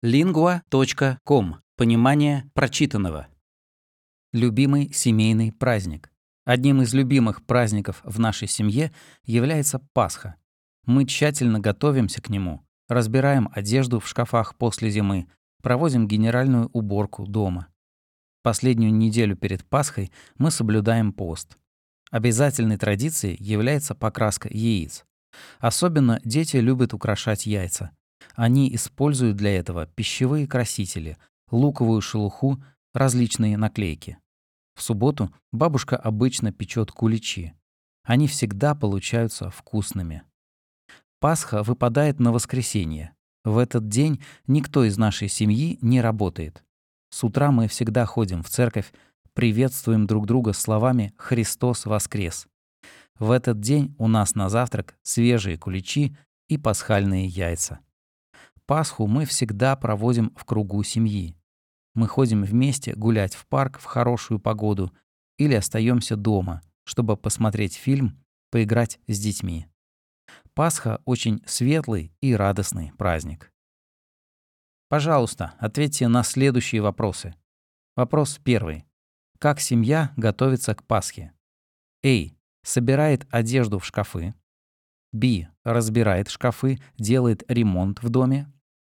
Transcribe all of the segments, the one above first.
Lingua.com. Понимание прочитанного. Любимый семейный праздник. Одним из любимых праздников в нашей семье является Пасха. Мы тщательно готовимся к нему, разбираем одежду в шкафах после зимы, проводим генеральную уборку дома. Последнюю неделю перед Пасхой мы соблюдаем пост. Обязательной традицией является покраска яиц. Особенно дети любят украшать яйца. Они используют для этого пищевые красители, луковую шелуху, различные наклейки. В субботу бабушка обычно печет куличи. Они всегда получаются вкусными. Пасха выпадает на воскресенье. В этот день никто из нашей семьи не работает. С утра мы всегда ходим в церковь, приветствуем друг друга словами «Христос воскрес». В этот день у нас на завтрак свежие куличи и пасхальные яйца. Пасху мы всегда проводим в кругу семьи. Мы ходим вместе гулять в парк в хорошую погоду или остаемся дома, чтобы посмотреть фильм, поиграть с детьми. Пасха – очень светлый и радостный праздник. Пожалуйста, ответьте на следующие вопросы. Вопрос первый. Как семья готовится к Пасхе? А. Собирает одежду в шкафы. Б. Разбирает шкафы, делает ремонт в доме.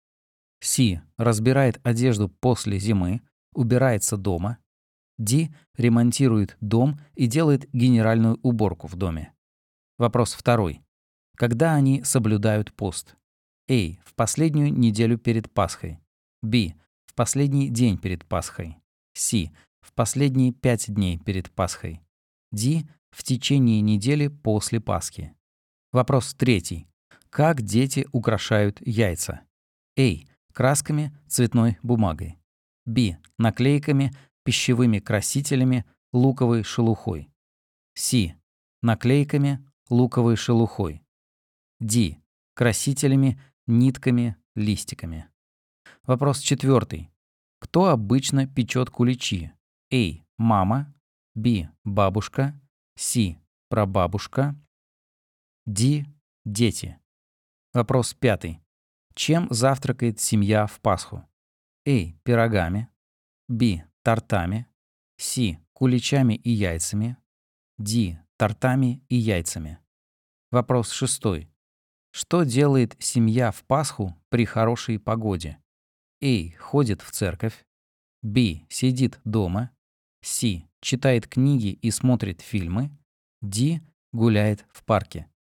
С. Разбирает одежду после зимы, убирается дома. Д. Ремонтирует дом и делает генеральную уборку в доме. Вопрос второй. Когда они соблюдают пост? А. В последнюю неделю перед Пасхой. Б. В последний день перед Пасхой. С. В последние 5 дней перед Пасхой. Д. В течение недели после Пасхи. Вопрос третий. Как дети украшают яйца? А. Красками, цветной бумагой. Б. Наклейками, пищевыми красителями, луковой шелухой. С. Наклейками, луковой шелухой. Д. Красителями, нитками, листиками. Вопрос четвертый. Кто обычно печет куличи? А. Мама. Б. Бабушка. С. Прабабушка. Д. Дети. Вопрос пятый. Чем завтракает семья в Пасху? А. Пирогами. Б. Тортами. С. Куличами и яйцами. Д. Тортами и яйцами. Вопрос шестой. Что делает семья в Пасху при хорошей погоде? А. Ходит в церковь. Б. Сидит дома. С. Читает книги и смотрит фильмы. Д. Гуляет в парке.